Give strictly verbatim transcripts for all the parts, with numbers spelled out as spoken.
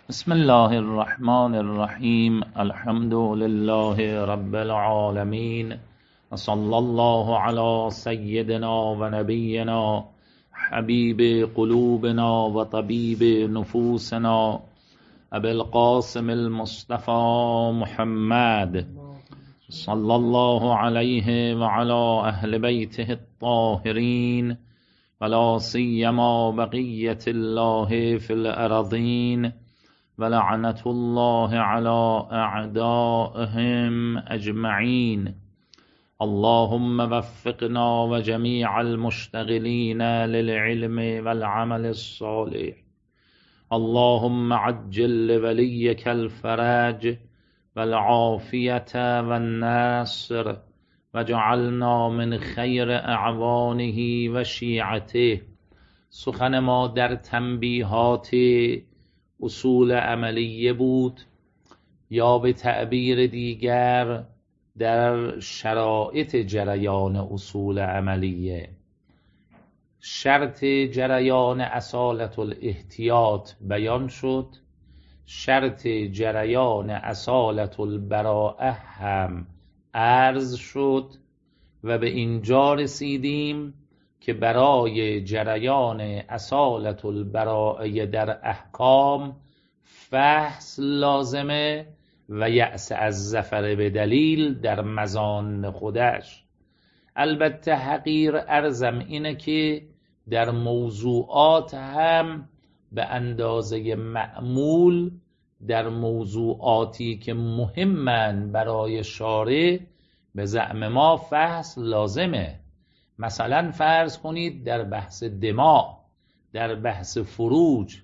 بسم الله الرحمن الرحیم. الحمد لله رب العالمین و صلی الله علی سیدنا و نبینا حبیب قلوبنا و طبیب نفوسنا ابی القاسم المصطفى محمد صلی الله علیه و علی اهل بیته الطاهرین و لا سیما بقیة الله فی الارضین ولعنة الله على أعدائهم أجمعين. اللهم وفقنا وجميع المشتغلين للعلم والعمل الصالح. اللهم عجل لوليك الفرج والعافية والنصر وجعلنا من خير أعوانه وشيعته. سخن ما در تنبیهات اصول عملیه بود، یا به تعبیر دیگر در شرایط جریان اصول عملیه. شرط جریان اصالت الاحتیاط بیان شد، شرط جریان اصالت البراءه هم عرض شد و به اینجا رسیدیم که برای جریان اصالت البراءه در احکام فحص لازمه و یأس از ظفر به دلیل در مظان خودش. البته حقیر عرضم اینه که در موضوعات هم به اندازه معمول در موضوعاتی که مهمن برای شارع به زعم ما فحص لازمه. مثلا فرض کنید در بحث دماء، در بحث فروج،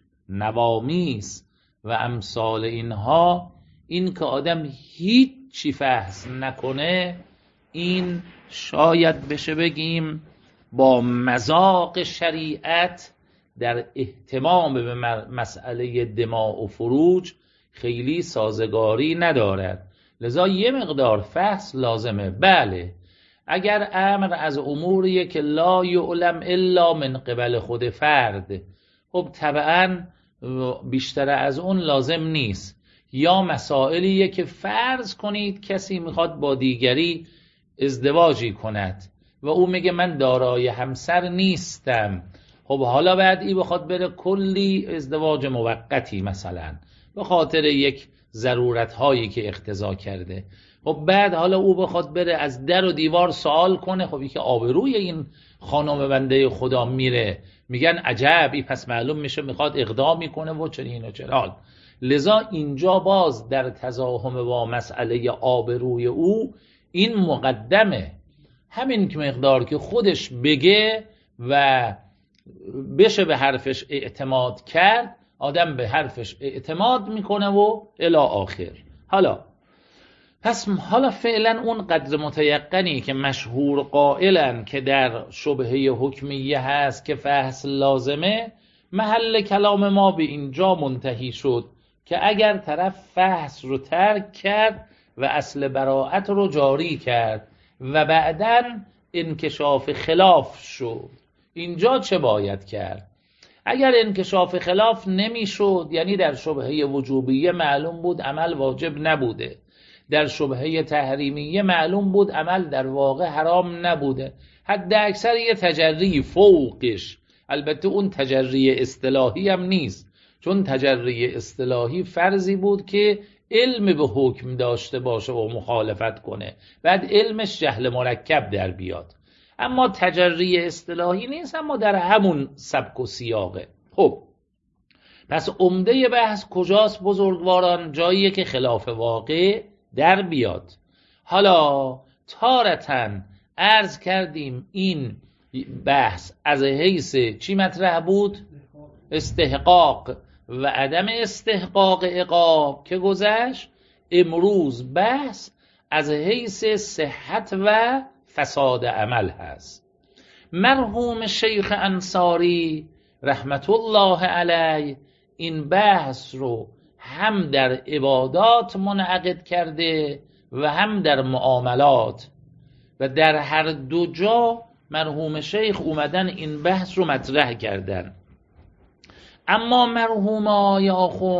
نوامیس و امثال اینها، این که آدم هیچ چی فحص نکنه، این شاید بشه بگیم با مذاق شریعت در اهتمام به مسئله دماء و فروج خیلی سازگاری ندارد. لذا یه مقدار فحص لازمه. بله، اگر امر از اموریه که لا یعلم الا من قبل خود فرد، خب طبعا بیشتر از اون لازم نیست. یا مسائلیه که فرض کنید کسی میخواد با دیگری ازدواجی کند و او میگه من دارای همسر نیستم، خب حالا بعد ای بخواد بره کلی ازدواج موقتی مثلا به خاطر یک ضرورت هایی که اقتضا کرده، خب بعد حالا او بخواد بره از در و دیوار سوال کنه، خب که آبروی این خانم بنده خدا میره، میگن عجب ای پس معلوم میشه میخواد اقدام میکنه و چنین و چنان. لذا اینجا باز در تزاحم با مسئله آبروی او این مقدمه، همین که مقدار که خودش بگه و بشه به حرفش اعتماد کرد، آدم به حرفش اعتماد میکنه و الی آخر. حالا پس حالا فعلا اون قدر متیقنی که مشهور قائلن که در شبهه حکمیه هست که فحص لازمه، محل کلام ما به اینجا منتهی شد که اگر طرف فحص رو ترک کرد و اصل براءت رو جاری کرد و بعداً انکشاف خلاف شد، اینجا چه باید کرد؟ اگر انکشاف خلاف نمی شد، یعنی در شبهه وجوبیه معلوم بود عمل واجب نبوده، در شبهه تحریمیه معلوم بود عمل در واقع حرام نبوده، حد اکثر یه تجری فوقش، البته اون تجری اصطلاحی هم نیست، چون تجری اصطلاحی فرضی بود که علم به حکم داشته باشه و مخالفت کنه، بعد علمش جهل مرکب در بیاد. اما تجری اصطلاحی نیست، اما در همون سبک و سیاقه. خب پس عمده بحث کجاست بزرگواران؟ جاییه که خلاف واقع در بیاد. حالا تارتن عرض کردیم این بحث از حیث چی مطرح بود؟ استحقاق و عدم استحقاق عقاب که گذشت. امروز بحث از حیث صحت و فساد عمل هست. مرحوم شیخ انصاری رحمت الله علیه این بحث رو هم در عبادات منعقد کرده و هم در معاملات، و در هر دو جا مرحوم شیخ اومدن این بحث رو مطرح کردن. اما مرحوم آقای آخوند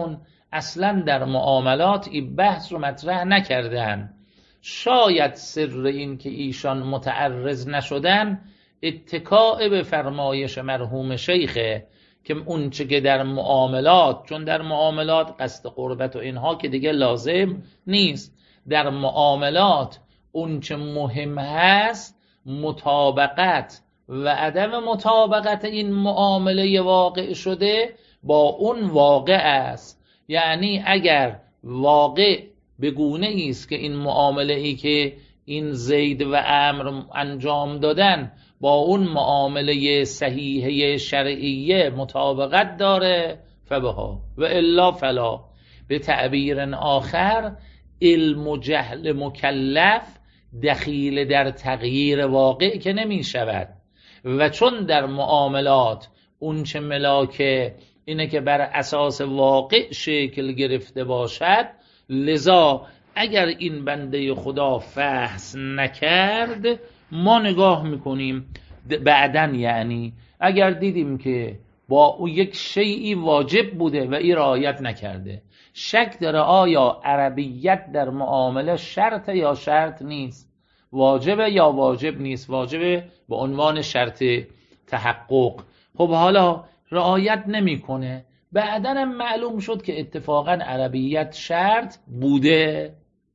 اصلا در معاملات این بحث رو مطرح نکردن. شاید سر این که ایشان متعرض نشدن اتکاء به فرمایش مرحوم شیخه که اون چه که در معاملات، چون در معاملات قصد قربت و اینها که دیگه لازم نیست، در معاملات اون چه مهم هست مطابقت و عدم مطابقت این معامله واقع شده با اون واقع است. یعنی اگر واقع به گونه است که این معامله ای که این زید و عمرو انجام دادن با اون معامله صحیحه شرعیه مطابقت داره فبها و الا فلا. به تعبیر آخر علم و جهل مکلف دخیل در تغییر واقع که نمی شود و چون در معاملات اون چه ملاکه اینه که بر اساس واقع شکل گرفته باشد، لذا اگر این بنده خدا فحص نکرد ما نگاه میکنیم بعدن، یعنی اگر دیدیم که با او یک شیئی واجب بوده و این رعایت نکرده، شک داره آیا عربیت در معامله شرط یا شرط نیست، واجبه یا واجب نیست، واجبه به عنوان شرط تحقق. خب حالا رعایت نمیکنه، بعدن هم معلوم شد که اتفاقا عربیت شرط بوده،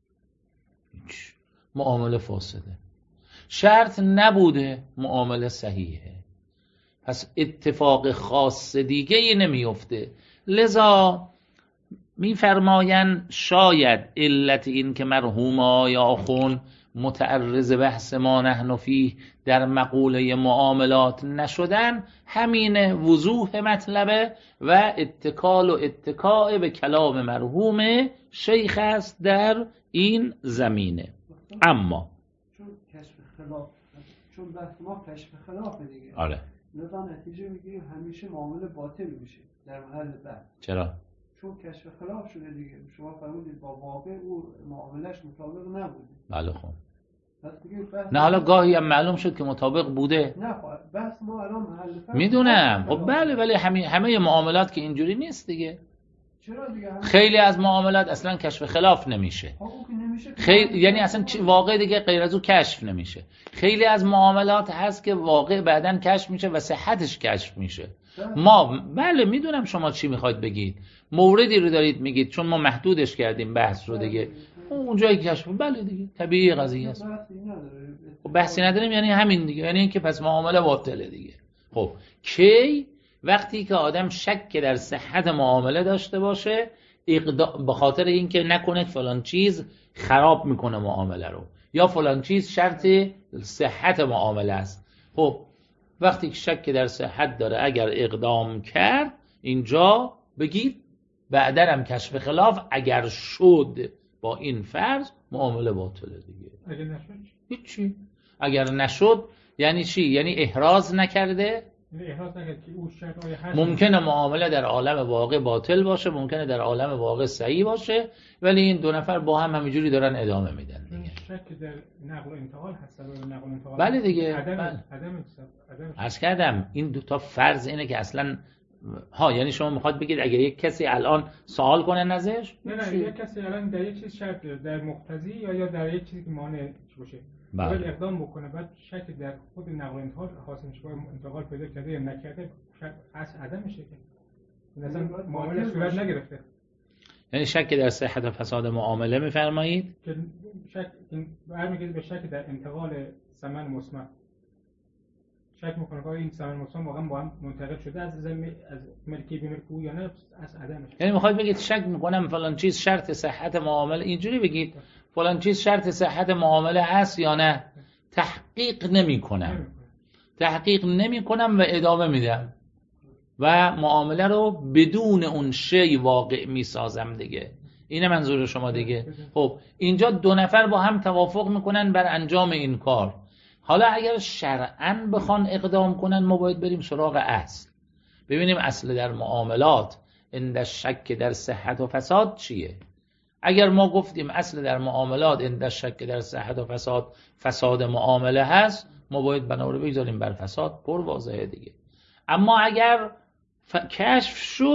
معامله فاسده. شرط نبوده، معامله صحیحه. پس اتفاق خاص دیگه ای نمیفته. لذا میفرماین شاید علت این که مرحوم آقای آخوند متعرض بحث ما نحن فیه در مقوله معاملات نشدن همین وضوح مطلبه و اتکال و اتکاء به کلام مرحوم شیخ است در این زمینه. اما چون کشف خلاف، چون بحث ما کشف خلاف دیگه، آره لذا نتیجه میگیریم همیشه معامله باطل میشه در محل بحث. چرا؟ چون کشف خلاف شده دیگه. شما فرمودید با واقع او معاملش مطابق نبوده. بله خب بحث نه حالا گاهی هم معلوم شد که مطابق بوده. نه بحث ما الان محل فرق میدونم. خب بله ولی همه همه معاملات که اینجوری نیست دیگه. چرا دیگه؟ خیلی از معاملات اصلا کشف خلاف نمیشه. خیلی یعنی اصلا واقع دیگه غیر از او کشف نمیشه. خیلی از معاملات هست که واقع بعدن کشف میشه و صحتش کشف میشه. ما بله میدونم شما چی میخواید بگید، موردی رو دارید میگید، چون ما محدودش کردیم بحث رو دیگه. اون جایی که کشف بله دیگه طبیعی قضیه است. بحثی نداریم یعنی همین دیگه، یعنی اینکه پس معامله باطله دیگه. خب کی؟ وقتی که آدم شک در صحت معامله داشته باشه، به خاطر اینکه نکنه فلان چیز خراب میکنه معامله رو یا فلان چیز شرط صحت معامله است. خب وقتی که شک در صحت داره اگر اقدام کرد اینجا بگید بعدن هم کشف خلاف اگر شد با این فرض معامله باطله دیگه. اگر نشد هیچی. اگر نشد یعنی چی؟ یعنی احراز نکرده. احراز نکرد که او شرط آیا هست. ممکنه معامله در عالم واقع باطل باشه، ممکنه در عالم واقع صحیح باشه، ولی این دو نفر با هم همینجوری دارن ادامه میدن دیگه. شک در نقل و انتقال هست، سبب نقل و انتقال. بله دیگه. عدم بله. عدم عدم عرض کردم این دو تا فرض اینه که اصلا ها، یعنی شما میخواد بگید اگر یک کسی الان سوال کنه ازش، نه نه یک کسی الان در یک چیز شرط داره، در مقتضی یا یا در یک چیزی که مانع باشه، باید اقدام بکنه، بعد شک در خود نقل و انتقال حاصل میشه، انتقال پیدا کرده یا نکرده، اصل عدم میشه که مثلا معامله صورت نگرفته. یعنی شک در صحت و فساد معامله میفرمایید که شک این برمیگرده به شک در انتقال ثمن مسمى. شک میکنه که این ثمن مسمى واقعا با هم منتقل شده از زمین از ملکی به ملکی یا نه از عدمش. یعنی میخواد بگید شک میکنم فلان چیز شرط صحت معامله، اینجوری بگید فلان چیز شرط صحت معامله هست یا نه، تحقیق نمیکنم تحقیق نمیکنم و ادامه میدم و معامله رو بدون اون شی واقع میسازم دیگه. اینه منظور شما دیگه. خب اینجا دو نفر با هم توافق میکنن بر انجام این کار. حالا اگر شرعاً بخوان اقدام کنن ما باید بریم سراغ اصل، ببینیم اصل در معاملات عند شک در صحت و فساد چیه. اگر ما گفتیم اصل در معاملات عند شک در صحت و فساد فساد معامله هست، ما باید بنا رو بگذاریم بر فساد، پر واضحه دیگه. اما اگر ف... کشف شد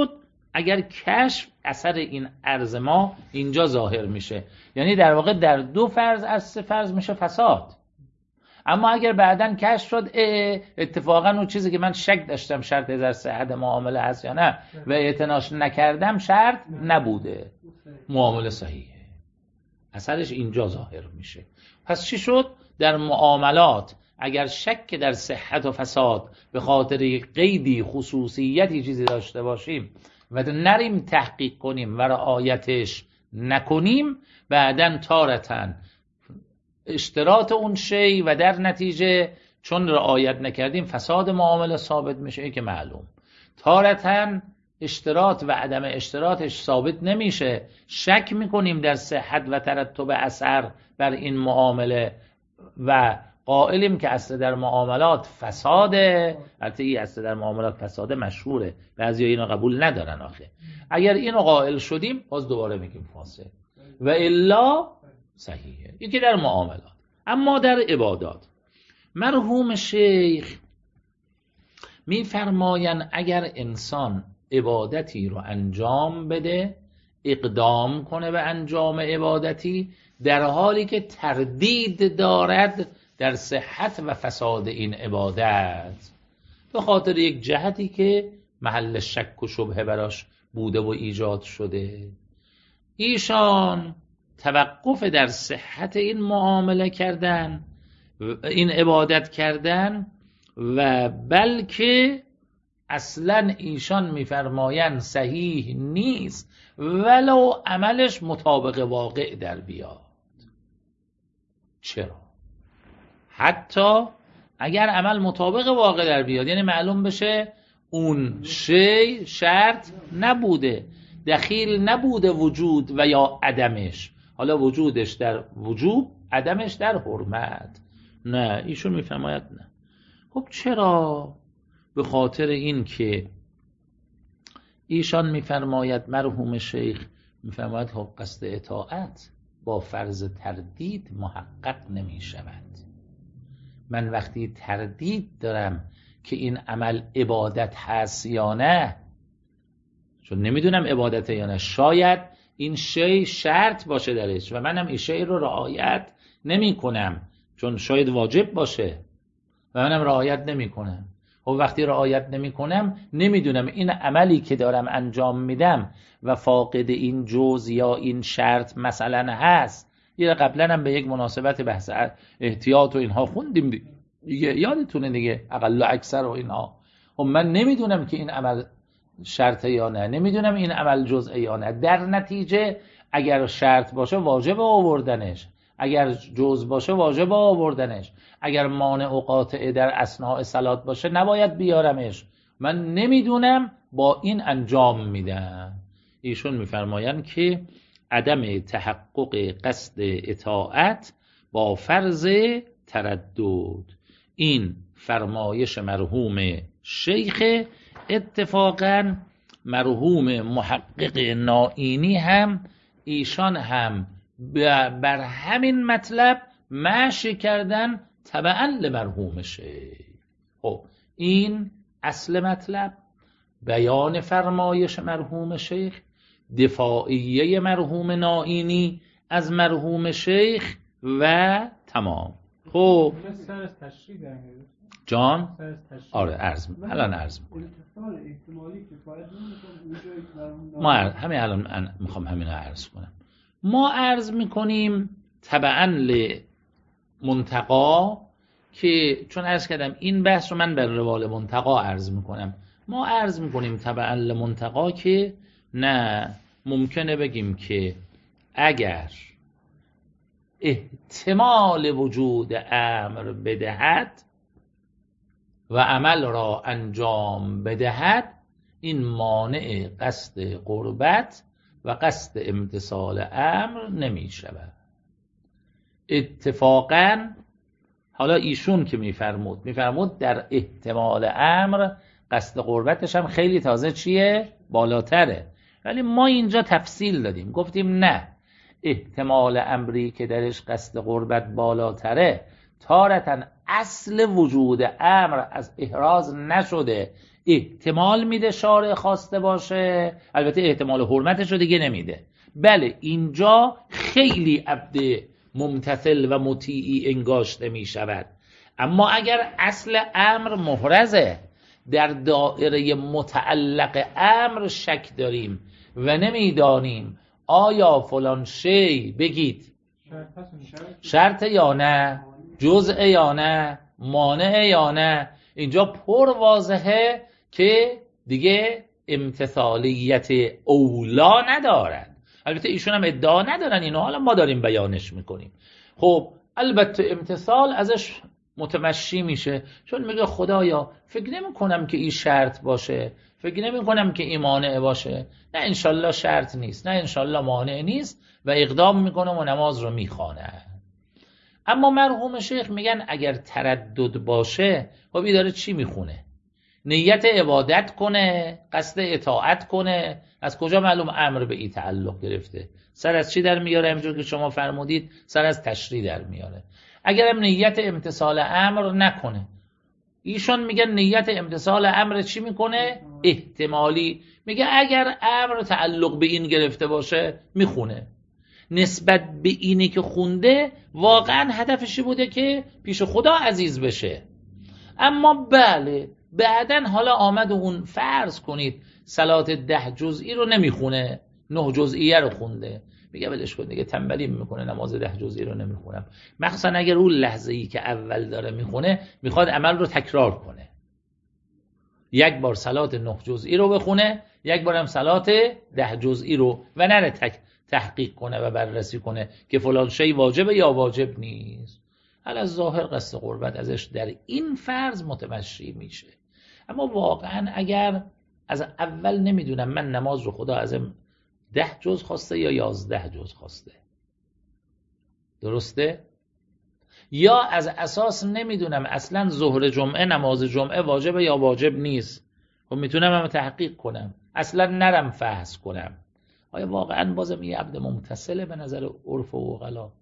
اگر کشف اثر این عرض ما اینجا ظاهر میشه، یعنی در واقع در دو فرض از سه فرض میشه فساد. اما اگر بعداً کشف شد اتفاقاً اون چیزی که من شک داشتم شرط در صحت معامله هست یا نه و اعتناش نکردم شرط نبوده، معامله صحیحه، اثرش اینجا ظاهر میشه. پس چی شد؟ در معاملات اگر شک در صحت و فساد به خاطر قیدی خصوصیتی چیزی داشته باشیم و نریم تحقیق کنیم و رعایتش نکنیم، بعداً تارتاً اشتراط اون شی و در نتیجه چون رعایت نکردیم فساد معامله ثابت میشه که معلوم. تارتاً اشتراط و عدم اشتراطش ثابت نمیشه، شک میکنیم در صحت و ترتب اثر بر این معامله و قائلیم که اصل در معاملات فساده. البته این اصل در معاملات فساده مشهوره، بعضی اینو قبول ندارن. آخه اگر اینو قائل شدیم باز دوباره میگیم فاسد و الا صحیحه. این که در معاملات. اما در عبادات مرحوم شیخ میفرماین اگر انسان عبادتی رو انجام بده، اقدام کنه به انجام عبادتی در حالی که تردید دارد در صحت و فساد این عبادت به خاطر یک جهتی که محل شک و شبهه براش بوده و ایجاد شده، ایشان توقف در صحت این معامله کردن، این عبادت کردن و بلکه اصلا ایشان میفرمایند صحیح نیست ولو عملش مطابق واقع در بیاد. چرا؟ حتی اگر عمل مطابق واقع در بیاد، یعنی معلوم بشه اون شی شرط نبوده، دخیل نبوده وجود و یا عدمش، حالا وجودش در وجوب، عدمش در حرمت. نه، ایشون میفرماید نه. خب چرا؟ به خاطر این که ایشان میفرماید مرحوم شیخ میفرماید خب قصد اطاعت با فرض تردید محقق نمی شود. من وقتی تردید دارم که این عمل عبادت هست یا نه، چون نمیدونم عبادت یا نه، شاید این شی شرط باشه درش و منم این شی رو رعایت نمی کنم چون شاید واجب باشه و منم رعایت نمی کنم. و وقتی رعایت نمی کنم نمیدونم این عملی که دارم انجام میدم و فاقد این جز یا این شرط مثلا هست. یه قبلا هم به یک مناسبت بحث احتیاط و اینها خوندیم دیگه، یادتونه دیگه، اقل و اکثر و اینها. و من نمیدونم که این عمل شرطه یا نه، نمیدونم این عمل جزء یا نه. در نتیجه اگر شرط باشه واجب آوردنش، اگر جز باشه واجب آوردنش، اگر مانع و قاطع در اثناء صلات باشه نباید بیارمش. من نمیدونم، با این انجام میدم. ایشون میفرمایند که عدم تحقق قصد اطاعت با فرض تردد، این فرمایش مرحوم شیخ. اتفاقا مرحوم محقق نائینی هم ایشان هم بر همین مطلب مشی کردن تبعا لمرحوم شیخ. خب این اصل مطلب، بیان فرمایش مرحوم شیخ، دفاعیه مرحوم نائینی از مرحوم شیخ و تمام. خب جان آره عرض الان عرض میکنم. ما همین الان میخوام همین رو عرض کنم. ما عرض میکنیم تبعا لمنتقا، که چون عرض کردم این بحث رو من بر روال منتقا عرض میکنم. ما عرض میکنیم تبعا لمنتقا که نه، ممکنه بگیم که اگر احتمال وجود امر بدهد و عمل را انجام بدهد، این مانع قصد قربت و قصد امتثال امر نمی شود. اتفاقاً حالا ایشون که میفرمود میفرمود در احتمال امر قصد قربتش هم خیلی تازه چیه؟ بالاتره. ولی ما اینجا تفصیل دادیم، گفتیم نه، احتمال امری که درش قصد قربت بالاتره تارتاً اصل وجود امر از احراز نشده، احتمال میده شارع خواسته باشه، البته احتمال حرمتش رو دیگه نمیده. بله اینجا خیلی عبد ممتثل و مطیعی انگاشته میشود. اما اگر اصل امر محرزه، در دایره متعلق امر شک داریم و نمیدانیم آیا فلان شی بگید شرط یا نه، جزء یا نه، مانع یا نه، اینجا پر واضحه که دیگه امتثالیت اولا ندارن. البته ایشون هم ادعا ندارن اینو، حالا ما داریم بیانش میکنیم. خب البته امتثال ازش متمشی میشه، چون میگه خدایا فکر نمی کنم که این شرط باشه، فکر نمی کنم که این مانع باشه، نه انشالله شرط نیست، نه انشالله مانع نیست و اقدام میکنه و نماز رو میخوانه. اما مرحوم شیخ میگن اگر تردد باشه، خب این داره چی میخونه؟ نیت عبادت کنه، قصد اطاعت کنه، از کجا معلوم امر به این تعلق گرفته؟ سر از چی در میاره؟ همونجور که شما فرمودید سر از تشریع در میاره. اگرم نیت امتثال امر نکنه، ایشون میگن نیت امتثال امر چی میکنه؟ احتمالی. میگه اگر امر تعلق به این گرفته باشه میخونه، نسبت به اینی که خونده واقعا هدفشی بوده که پیش خدا عزیز بشه. اما بله بعدن حالا آمد و اون فرض کنید صلات ده جزئی رو نمیخونه، نه جزئیه رو خونده، میگه ولش کن دیگه، تنبلی میکنه، نماز ده جزئی رو نمیخونم. مخصوصا اگر اون لحظه ای که اول داره میخونه میخواد عمل رو تکرار کنه، یک بار صلات نه جزئی رو بخونه، یک بارم صلات ده جزئی رو، و نره تک تحقیق کنه و بررسی کنه که فلان شی واجبه یا واجب نیست. علی ظاهر قصد قربت ازش در این فرض متمشی میشه. اما واقعا اگر از اول نمیدونم من نماز رو خدا ازم ده جز خواسته یا یازده جز خواسته، درسته؟ یا از اساس نمیدونم اصلا ظهر جمعه نماز جمعه واجبه یا واجب نیست، خب میتونم هم تحقیق کنم، اصلا نرم فحص کنم. آیا واقعا بازم یه عبد ممتثله به نظر عرف و عقلا؟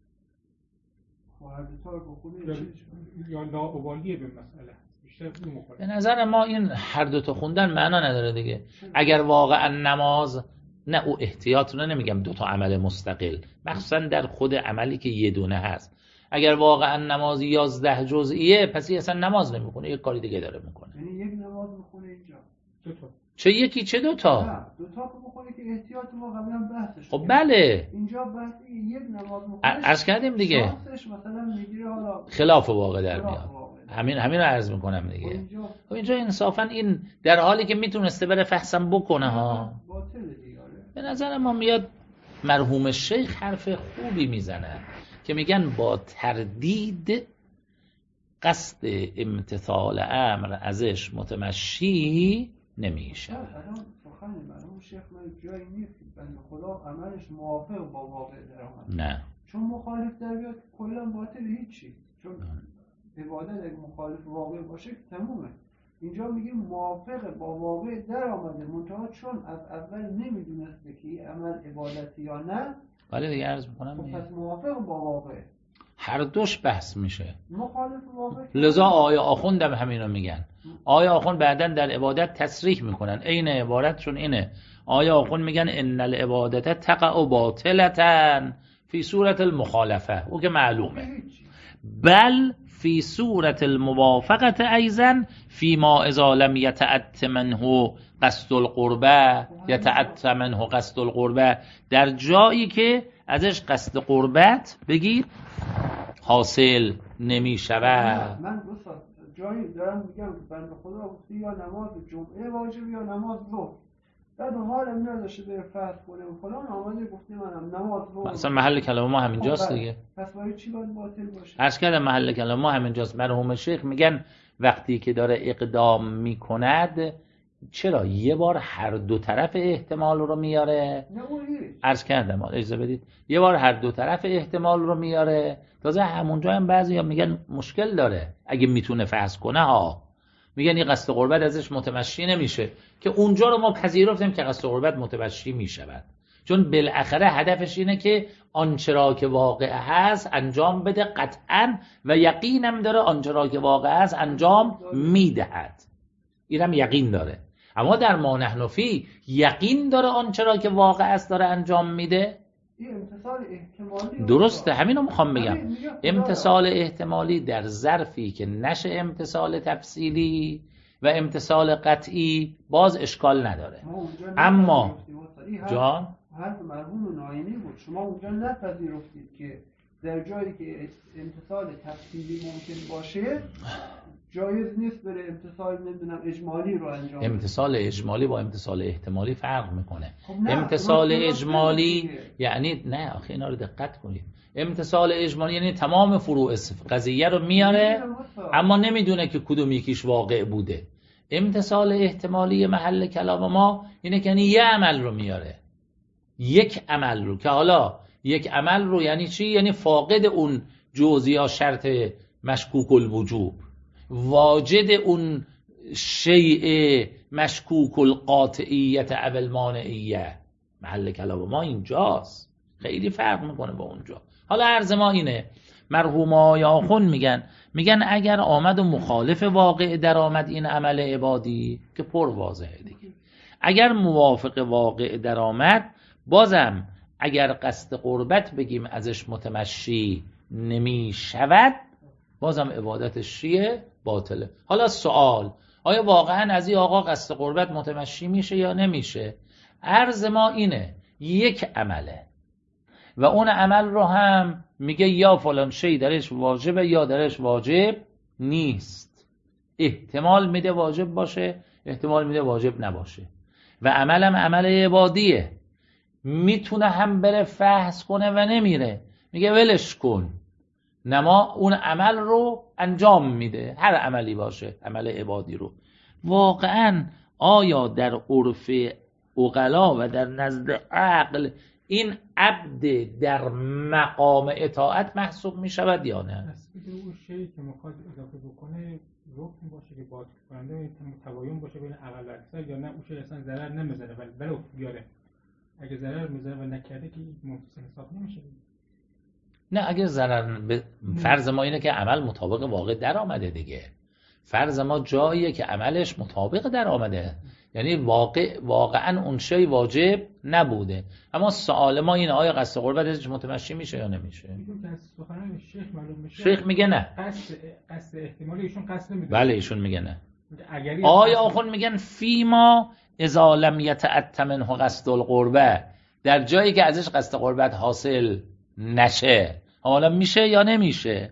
یا لاابالیه به مسئله. به نظر ما این هر دوتا خوندن معنا نداره دیگه. اگر واقعا نماز، نه او احتیاط رو نمیگم دوتا عمل مستقل، مخصوصا در خود عملی که یه دونه هست، اگر واقعا نماز یازده جزئیه پس این اصلا نماز نمیکنه، یک کاری دیگه داره میکنه. یعنی یک نماز میخونه اینجا دوتا، چه یکی چه دوتا؟ نه دوتا بخونه که احتیاط ما قبلا بحثش. خب بله اینجا بحث یک نماز میخونه، عرض کردیم دیگه، شانسش مثلا میگیره حالا خلاف واقع در میاد. همین همین رو عرض میکنم دیگه. خب اینجا انصافا این در حالی که میتونسته بره فحصم بکنه ها، به نظر ما میاد مرحوم شیخ حرف خوبی میزنه که میگن با تردید قصد امتثال امر ازش متمشی نمیشه. الان سخن مرحوم شیخ من جایی نیست بنده خدا عملش موافق با واقع در آمد، نه چون مخالف در بیاد کلا باطل هیچی، چون عبادت اگه مخالف واقع باشه تمومه. اینجا میگیم موافق با واقع در آمده، منتها چون از اول نمیدونسته که این عمل عبادتی یا نه، ولی دیگه عرض میکنم خب پس موافق با واقع هر دوش بحث میشه. مخالف واقع لذا آیه آخوندم همینو میگن. آیه آخوند بعدن در عبادت تصریح میکنن، عین عبارتشون اینه. آیه آخوند میگن ان العبادت تقع باطلة فی صورت المخالفه، او که معلومه، بل فی صورت الموافقه ایضا فی ما اذا لم یتأت منه قصد القربه یتأت منه قصد القربه، در جایی که ازش قصد قربت بگید حاصل نمی شود. من دوست جایی دارم میگم که بنده خدا گفته یا نماز جمعه واجب یا نماز ظهر، بعد حالم نداشته به فرض کنه و فلان آمده گفته منم نماز ظهر، مثلا محل کلام ما همینجاست دیگه. پس برای چی باید باطل باشه؟ عرض کردم محل کلام ما همینجاست. مرحوم شیخ میگن وقتی که داره اقدام میکند چرا یه بار هر دو طرف احتمال رو میاره؟ عرض کردم اجازه بدید، یه بار هر دو طرف احتمال رو میاره. تازه همونجا هم بعضی ها میگن مشکل داره اگه میتونه فرض کنه ها، میگن این قصد قربت ازش متمشی نمیشه، که اونجا رو ما پذیرفتیم که قصد قربت متمشی میشود، چون بالاخره هدفش اینه که آنچه را که واقع هست انجام بده قطعا و یقینم داره آنچه را که واقع هست انجام میدهد. اینم یقین داره. اما در ما نحن فی یقین داره آنچه را که واقع است داره انجام میده. امتصال احتمالی درسته، همین رو میخوام بگم. امتصال احتمالی در ظرفی که نشه امتصال تفصیلی و امتصال قطعی باز اشکال نداره. اما جان حرف مرحوم ناینی بود، شما اونجا نپذیرفتید که در جایی که امتصال تفصیلی ممکن باشه جایز نیست بره امتصال نمیدونم اجمالی رو انجام بده. امتصال اجمالی با امتصال احتمالی فرق میکنه. خب امتصال اجمالی یعنی نه آخه اینا رو دقت کنید. امتصال اجمالی یعنی تمام فروع قضیه رو میاره اما نمیدونه که کدوم یکیش واقع بوده. امتصال احتمالی محل کلام ما اینه که یعنی یه عمل رو میاره، یک عمل رو، که حالا یک عمل رو یعنی چی؟ یعنی فاقد اون جزئی یا شرط مشکوک الوجوب، واجد اون شیء مشکوک القاطعیت او المانعیه. محل کلام ما اینجاست، خیلی فرق میکنه با اونجا. حالا عرض ما اینه، مرحوم آقای آخوند میگن میگن اگر آمد و مخالف واقع در آمد این عمل عبادی که پر واضحه دیگه، اگر موافق واقع در آمد بازم اگر قصد قربت بگیم ازش متمشی نمی شود بازم عبادتش چیه؟ باطله. حالا سوال، آیا واقعا از این آقا قصد قربت متمشی میشه یا نمیشه؟ عرض ما اینه یک عمله و اون عمل رو هم میگه یا فلان شی درش واجبه یا درش واجب نیست، احتمال میده واجب باشه احتمال میده واجب نباشه و عملم عمل عبادیه، میتونه هم بره فحص کنه و نمیره، میگه ولش کن، نما اون عمل رو انجام میده، هر عملی باشه عمل عبادی رو. واقعا آیا در عرف عقلا و در نزد عقل این عبد در مقام اطاعت محسوب میشود یا نه؟ اصلی اون شیئی که میخواد اضافه بکنه رکن باشه که باطل کننده تباین باشه بین عقل و اکثر، یا نه اون شیء اصلا ضرر نمیزنه ولی بلو بیاره، اگه ضرر میزنه و نکرده که محسن حساب نمیشه. نه اگه ضرر ب... فرض ما اینه که عمل مطابق واقع در آمده دیگه، فرض ما جاییه که عملش مطابق در آمده، یعنی واقع واقعا اون شی واجب نبوده، اما سوال ما اینه آیا قصد قربتش متمشی میشه یا نمیشه؟ شیخ معلوم میشه. شیخ میگه نه، قصد قصد احتمالی ایشون قصد نمیده. بله ایشون میگه نه. آیا آخون میگن فیما اذا لم یتأت منه قصد القربه، در جایی که ازش قصد قربت حاصل نشه حالا میشه یا نمیشه؟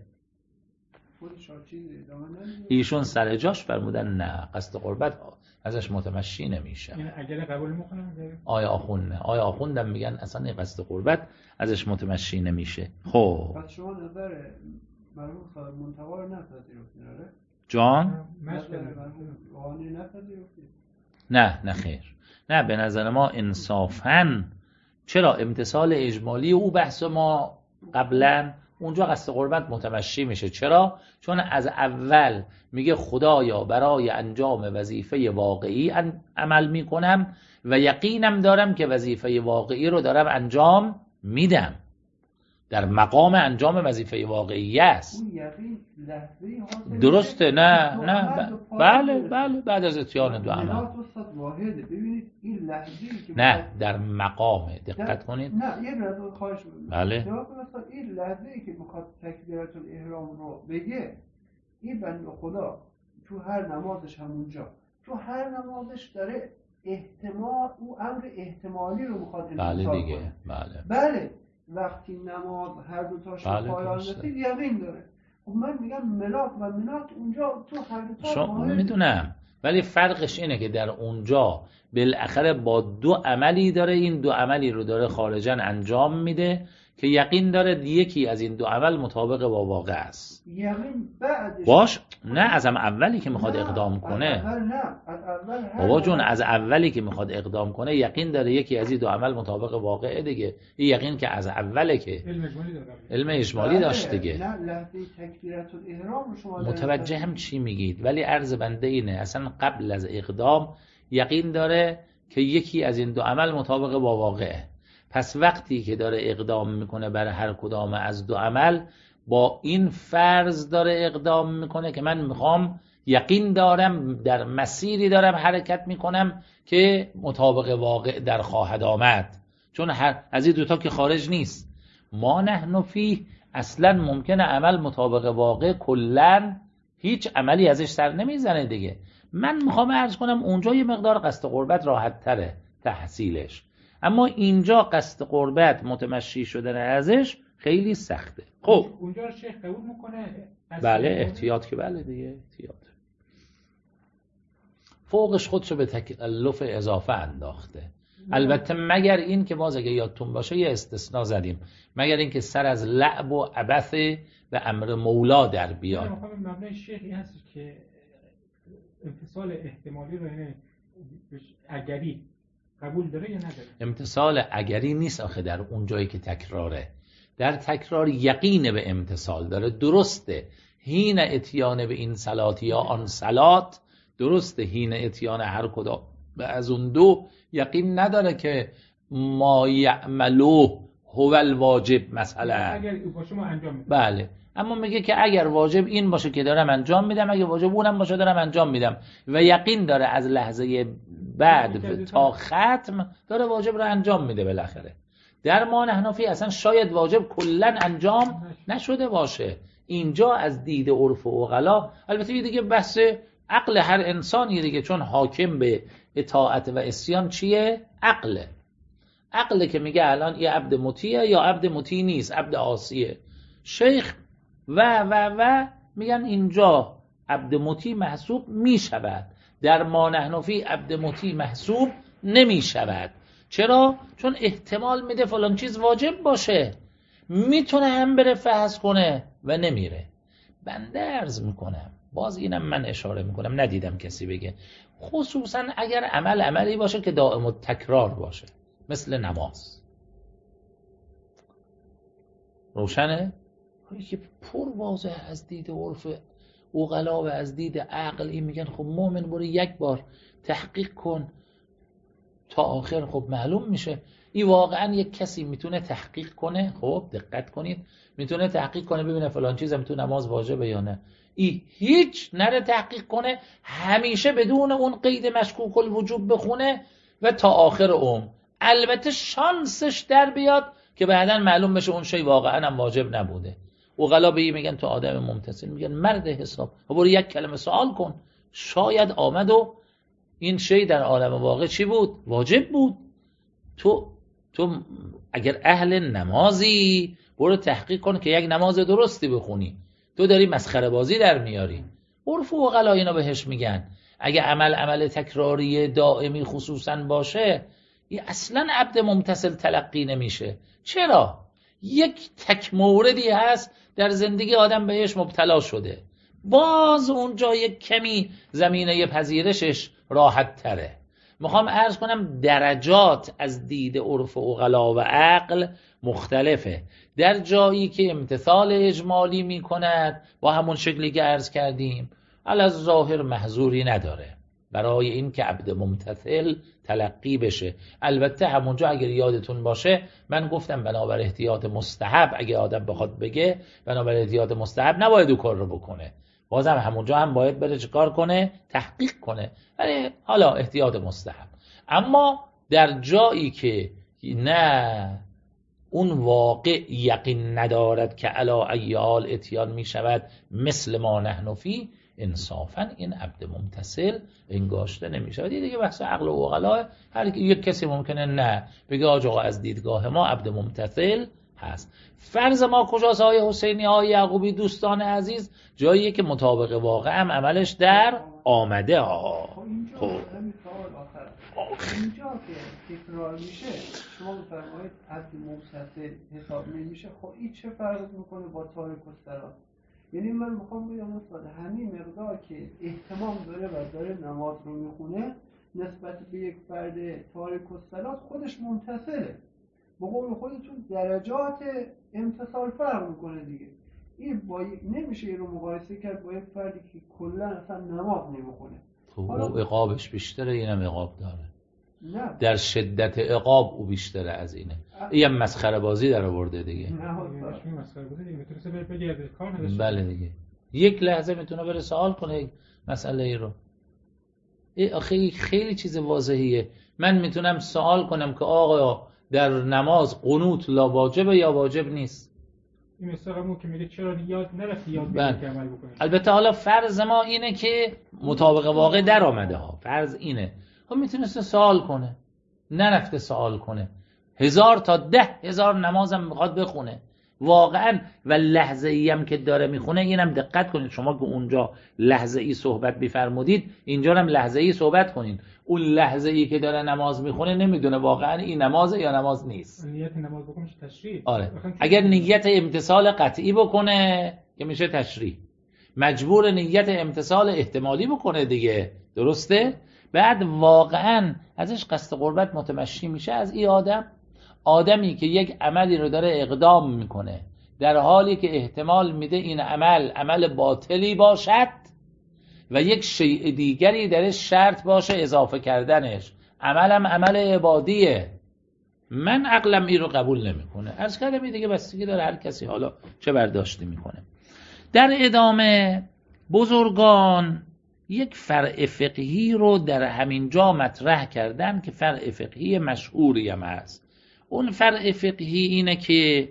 ایشون سر جاش فرمودن نه قصد قربت ازش متمشی نمیشه. یعنی اگر قبول میکنن آیا آخوند نه، آیا آخوندم میگن اصلا قصد قربت ازش متمشی نمیشه. خب پس شما نظر مرحوم صاحب منتقی رو نپذیرفتید؟ آره جان نه نه خیر، نه به نظر ما انصافاً چرا امتصال اجمالی او بحث ما قبلا اونجا قصد قربت متمشی میشه. چرا؟ چون از اول میگه خدایا برای انجام وظیفه واقعی عمل میکنم و یقینم دارم که وظیفه واقعی رو دارم انجام میدم، در مقام انجام وظیفه واقعی است. درسته؟ نه نه بله بله بعد از اتیان دو عمل. نه در مقام، دقت کنید. نه یه لحظه خواهش می‌کنم. بله. مثلا این لحظه‌ای که میخواد تکبیرات الاحرام رو بگه، این بنده خدا تو هر نمازش همونجا، تو هر نمازش داره احتمال او امر احتمالی رو میخواد بله دیگه کنه. بله بله وقتی نماز هر دو تاش رو پایان رسید یقین داره. خب من میگم ملاک و منات اونجا تو هر دو تاش میدونم، ولی فرقش اینه که در اونجا بالاخره با دو عملی داره، این دو عملی رو داره خارجاً انجام میده که یقین داره یکی از این دو عمل مطابق با واقع است. یقین بعدش باش نه از هم اولی که میخواد اقدام کنه. از اول نه از اول بابا جون از اولی که میخواد اقدام کنه یقین داره یکی از این دو عمل مطابق واقعه دیگه. این یقین که از اوله که علم اجمالی داره. علم اجمالی داشت دیگه. نه لحظه تکبیرات الاحرام شما متوجه هم چی میگید، ولی عرض بنده اینه اصلا قبل از اقدام یقین داره که یکی از این دو عمل مطابق با واقعه. پس وقتی که داره اقدام میکنه برای هر کدام از دو عمل با این فرض داره اقدام میکنه که من میخوام یقین دارم در مسیری دارم حرکت میکنم که مطابق واقع در خواهد آمد، چون هر از این دوتا که خارج نیست. ما نحن فیه اصلا ممکنه عمل مطابق واقع کلن هیچ عملی ازش سر نمیزنه دیگه. من میخوام عرض کنم اونجا یه مقدار قصد قربت راحت تره تحصیلش، اما اینجا قصد قربت متمشی شدن ازش خیلی سخته. خب اونجا شیخ قبول میکنه؟ بله احتیاط که بله دیگه احتیاط. فوقش خودشو به تکلف اضافه انداخته. البته مگر این که باز اگه یادتون باشه یه استثناء زدیم، مگر این که سر از لعب و عبث به امر مولا در بیاد. مبنای شیخ این هست که امتصال احتمالی رو اینه اگری قبول داره یا نداره؟ امتصال اگری نیست آخه در اون جایی که تکراره. در تکرار یقین به امتصال داره. درسته هین اتیان به این صلات یا آن صلات، درسته هین اتیان هر کدام به از اون دو یقین نداره که ما یعملو هو الواجب مثلا اگر باشه ما انجام میدیم. بله، اما میگه که اگر واجب این باشه که دارم انجام میدم، اگر واجب اونم باشه دارم انجام میدم، و یقین داره از لحظه بعد تا ختم داره واجب رو انجام میده بالاخره. در ما حنفی اصلا شاید واجب کلا انجام نشده باشه. اینجا از دید عرف و عقلا، البته یه دیگه بحث عقل هر انسانی دیگه، چون حاکم به اطاعت و عصیان چیه؟ عقله. عقله که میگه الان یه عبد مطیعه یا عبد مطیع نیست، عبد عاصیه. شیخ و و و میگن اینجا عبد مطیع محسوب میشود، در ما نحنفی عبد مطیع محسوب نمیشود. چرا؟ چون احتمال میده فلان چیز واجب باشه، میتونه هم بره فحص کنه و نمیره. بنده عرض میکنم، باز اینم من اشاره میکنم، ندیدم کسی بگه، خصوصا اگر عمل عملی باشه که دائم و تکرار باشه، مثل نماز. روشنه؟ که پر واضح از دید عرف عقلا و از دید عقل این میگن خب مومن برو یک بار تحقیق کن تا آخر، خب معلوم میشه. این واقعا یک کسی میتونه تحقیق کنه، خب دقت کنید، میتونه تحقیق کنه ببینه فلان چیزم تو نماز واجبه یا نه. ای هیچ نره تحقیق کنه، همیشه بدون اون قید مشکوک الوجوب بخونه و تا آخر عمر. البته شانسش در بیاد که بعداً معلوم بشه اون شی واقعا هم واجب نبوده. عقلا به این میگن تو آدم ممتثل، میگن مرد حساب، برو یک کلمه سوال کن، شاید آمد و این شی در عالم واقع چی بود؟ واجب بود. تو تو اگر اهل نمازی برو تحقیق کن که یک نماز درستی بخونی. تو داری مسخره بازی در میاری. عرف و عقلا اینا بهش میگن اگه عمل عمل تکراری دائمی خصوصا باشه، این اصلا عبد ممتثل تلقی نمیشه. چرا؟ یک تک موردی هست در زندگی آدم بهش مبتلا شده، باز اونجا یک کمی زمینه پذیرشش راحت تره. میخوام عرض کنم درجات از دید عرف و عقلا و عقل مختلفه. در جایی که امتثال اجمالی میکند با همون شکلی که عرض کردیم علی الظاهر محظوری نداره برای این که عبد ممتثل تلقی بشه. البته همونجا اگر یادتون باشه من گفتم بنابر احتیاط مستحب اگه آدم بخواد بگه بنابر احتیاط مستحب نباید او کار رو بکنه، بازم همونجا هم باید بره چیکار کنه؟ تحقیق کنه، ولی حالا احتیاط مستحب. اما در جایی که نه اون واقع یقین ندارد که علی ایال اتیان می شود مثل ما نحن فی، انصافا این عبد ممتثل انگاشته نمی شود. دیگه بحث عقل و عقلا، هر یک کسی ممکنه نه بگه آقا از دیدگاه ما عبد ممتثل هست. فرض ما کجاست های حسینی های یعقوبی دوستان عزیز؟ جاییه که مطابق واقع هم عملش در آمده ها. خب اینجا که تکرار میشه شما بفرمایید عبد ممتثل حساب نمیشه، خب این چه فرق میکنه با تارک الصلات؟ یعنی من میخوام بگم استاد همین مقدار که اهتمام داره و داره نماز رو میخونه نسبت به یک فرد تارک الصلات خودش ممتثله. به قول خودتون درجات امتثال فرق میکنه دیگه. این با نمیشه این رو مقایسه کرد با یک فردی که کلا اصلا نماز نمیخونه. خب او عقابش بیشتره، اینم عقاب داره. نه. در شدت عقاب او بیشتره از اینه. این هم مسخره بازی در آورده دیگه. نه مسخره بازی دیگه. میتونه بره بگرده کار نداشته. بله دیگه. یک لحظه میتونه بره سوال کنه مسئله ای رو. خیلی خیلی چیز واضحیه. من میتونم سوال کنم که آقا در نماز قنوت لا واجبه یا واجب نیست؟ این مثلا که میگه چرا یاد نرفتی یاد بگیری که عمل بکنی. البته حالا فرض ما اینه که مطابق واقع در آمده ها، فرض اینه. خب میتونست سوال کنه، نرفته سوال کنه. هزار تا ده هزار نمازم میخواد بخونه واقعا، و لحظه ای هم که داره میخونه اینم دقت کنید، شما که اونجا لحظه ای صحبت بیفرمودید اینجا هم لحظه ای صحبت کنید. اون لحظه ای که داره نماز میخونه نمیدونه واقعا این نمازه یا نماز نیست. نیت نماز بکنه تشریح. آره اگر نیت امتثال قطعی بکنه که میشه تشریح، مجبور نیت امتثال احتمالی بکنه دیگه، درسته؟ بعد واقعا ازش قصد قربت متمشی میشه از این آدم. آدمی که یک عملی رو داره اقدام میکنه در حالی که احتمال میده این عمل عمل باطلی باشد و یک شیء دیگری درش شرط باشه اضافه کردنش، عملم عمل عبادیه، من عقلم این رو قبول نمیکنه. عرض کردم این دیگه بستگی داره هر کسی حالا چه برداشتی میکنه. در ادامه بزرگان یک فرع فقهی رو در همین جا مطرح کردن که فرع فقهی مشهوری هم هست. اون فرع فقهی اینه که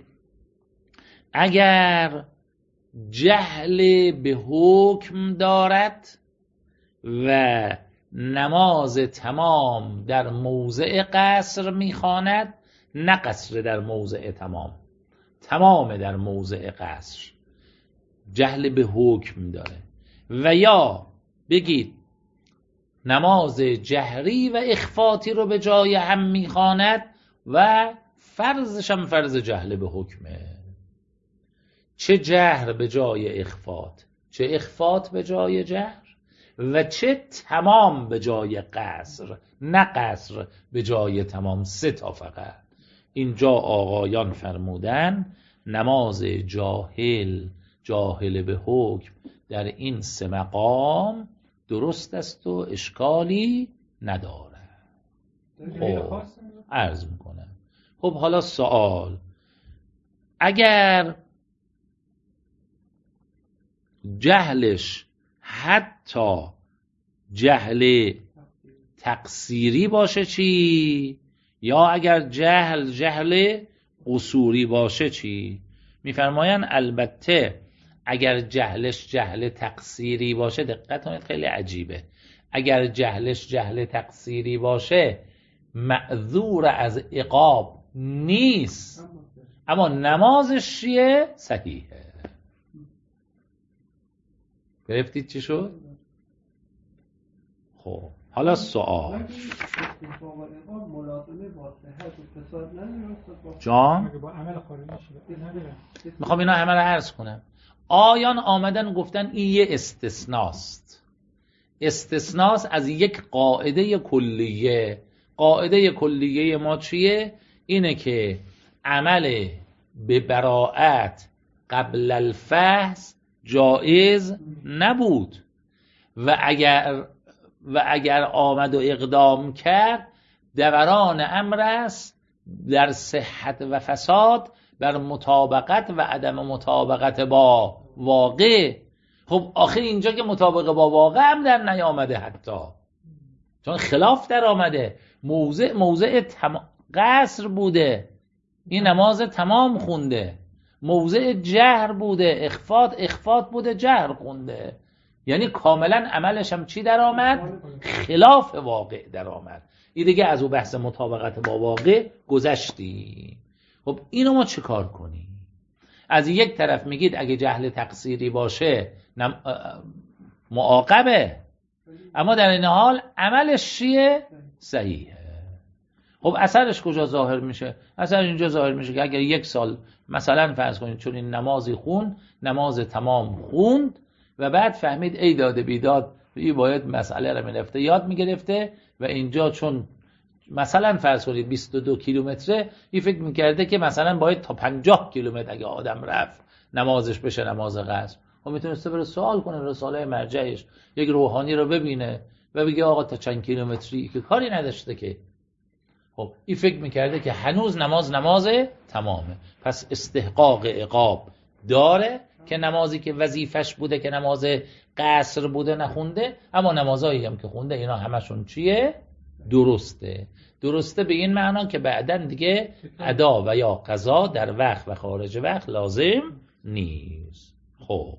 اگر جهل به حکم دارد و نماز تمام در موضع قصر میخواند، نه قصر در موضع تمام، تمام در موضع قصر، جهل به حکم داره، و یا بگید نماز جهری و اخفاتی رو به جای هم میخواند و فرضش هم فرض جهل به حکمه، چه جهر به جای اخفات، چه اخفات به جای جهر، و چه تمام به جای قصر، نه قصر به جای تمام، سه تا فقط. اینجا آقایان فرمودن نماز جاهل، جاهل به حکم در این سه مقام درست است و اشکالی نداره. خب عرض میکنم. خب حالا سوال، اگر جهلش حتی جهل تقصیری باشه چی؟ یا اگر جهل جهل قصوری باشه چی؟ میفرماین البته اگر جهلش جهل تقصیری باشه، دقت کنید خیلی عجیبه، اگر جهلش جهل تقصیری باشه معذور از عقاب نیست، اما نمازش چیه؟ صحیحه. گرفتید چی شد؟ خب حالا سوال جان میخوام اینا همه رو عرض کنم. آیان آمدن گفتن این یه استثناست، استثناست از یک قاعده کلیه. قاعده کلیه ما چیه؟ اینه که عمل به براءت قبل الفحص جایز نبود و اگر و اگر آمد و اقدام کرد دوران امر است در صحت و فساد بر مطابقت و عدم مطابقت با واقع. خب آخر اینجا که مطابق با واقع هم در نیامده، حتی چون خلاف در آمده، موضع موضع تم... قصر بوده، این نماز تمام خونده، موضع جهر بوده، اخفات اخفات بوده، جهر خونده، یعنی کاملا عملش هم چی در آمد؟ خلاف واقع در آمد. این دیگه از او بحث مطابقت با واقع گذشتی. خب اینو ما چه کار کنیم؟ از یک طرف میگید اگه جهل تقصیری باشه نم... معاقبه، اما در این حال عملش چیه؟ صحیحه. خب اثرش کجا ظاهر میشه؟ اثر اینجا ظاهر میشه که اگر یک سال مثلا فرض کنید چون این نمازی خون، نماز تمام خوند و بعد فهمید ای داده بیداد این باید مسئله رو میرفته یاد میگرفته و اینجا چون مثلا فرض کنید بیست و دو کیلومتره، این فکر میکرده که مثلا باید تا پنجاه کیلومتر اگه آدم رفت نمازش بشه نماز قصر. خب میتونسته بره سوال کنه رساله مرجعش، یک روحانی رو ببینه و بگه آقا تا چند کیلومتری، که کاری نداشته که. خب این فکر میکرده که هنوز نماز نماز تمامه، پس استحقاق عقاب داره که نمازی که وظیفش بوده که نماز قصر بوده نخونده، اما نمازایی هم که خونده اینا همشون چیه؟ درسته. درسته به این معنا که بعداً دیگه ادا و یا قضا در وقت و خارج وقت لازم نیست. خب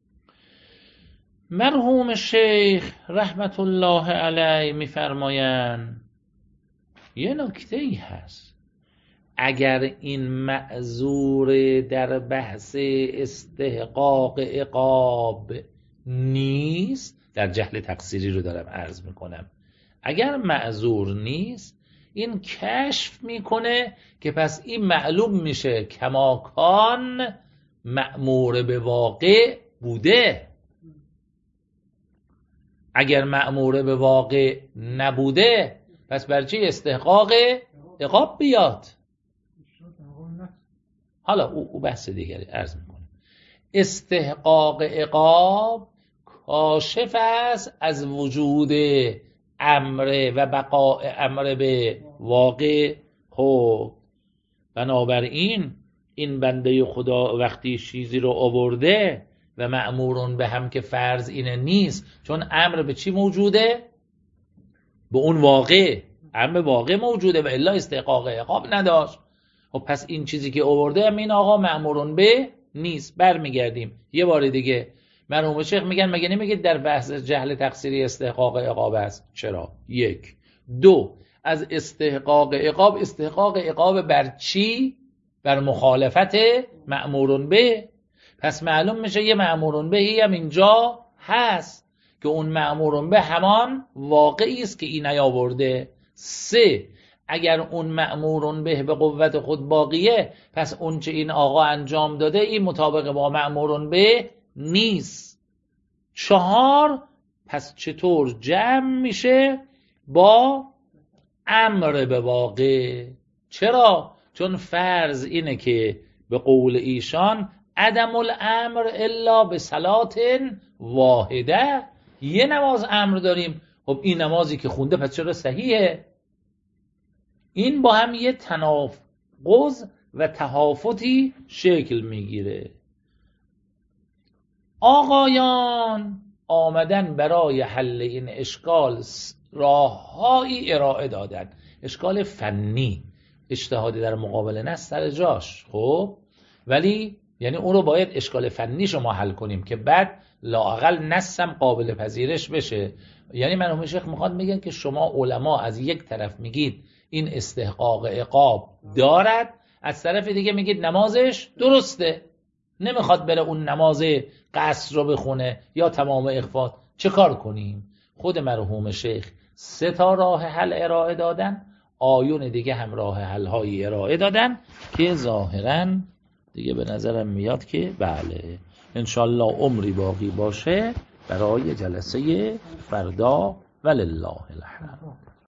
مرحوم شیخ رحمت الله علیه میفرمایند یه نکته ای هست، اگر این معذور در بحث استحقاق عقاب نیست، در جهل تقصیری رو دارم عرض میکنم، اگر معذور نیست این کشف میکنه که پس این معلوم میشه کماکان مأمور به واقع بوده. اگر مأمور به واقع نبوده پس بر چی استحقاق عقاب بیاد؟ حالا او, او بحث دیگری عرض میکنه. استحقاق عقاب کاشف است از وجود امر و بقاء امر به واقع. خب بنابراین این بنده خدا وقتی چیزی رو آورده و مأمورون به هم که فرض اینه نیست، چون امر به چی موجوده؟ به اون واقع، امر واقع موجوده و الا استحقاق عقاب نداشت. خب پس این چیزی که آورده هم این آقا مأمورون به نیست. برمیگردیم یه بار دیگه، مرحوم شیخ میگن مگه نمیگید در بحث جهل تقصیری استحقاق عقاب است؟ چرا؟ یک. دو، از استحقاق عقاب، استحقاق عقاب بر چی؟ بر مخالفت مأمورون به. پس معلوم میشه یه مأمورون بهی هم اینجا هست که اون مأمورون به همان واقعی است که این نیاورده. سه، اگر اون مأمورون به به قوت خود باقیه پس اون چه این آقا انجام داده این مطابق با مأمورون به نیست. چهار، پس چطور جمع میشه با امر به واقع؟ چرا؟ چون فرض اینه که به قول ایشان عدم الامر الا به صلات واحده، یه نماز امر داریم. خب این نمازی که خونده پس چرا صحیحه؟ این با هم یه تناقض و تهافتی شکل میگیره. آقایان آمدن برای حل این اشکال راههایی ارائه دادن، اشکال فنی، اجتهادی در مقابل نص سر جاش. خب ولی یعنی اون رو باید اشکال فنی شما حل کنیم که بعد لااقل نص هم قابل پذیرش بشه. یعنی مرحوم شیخ میخواد میگن که شما علما از یک طرف میگید این استحقاق عقاب دارد، از طرف دیگه میگید نمازش درسته، نمیخواد بره اون نماز قصر رو بخونه یا تمام اخفات. چه کار کنیم؟ خود مرحوم شیخ سه تا راه حل ارائه دادن، آیون دیگه هم راه حل هایی ارائه دادن که ظاهراً دیگه به نظرم میاد که بله انشالله عمری باقی باشه برای جلسه فردا. ولله الحمد.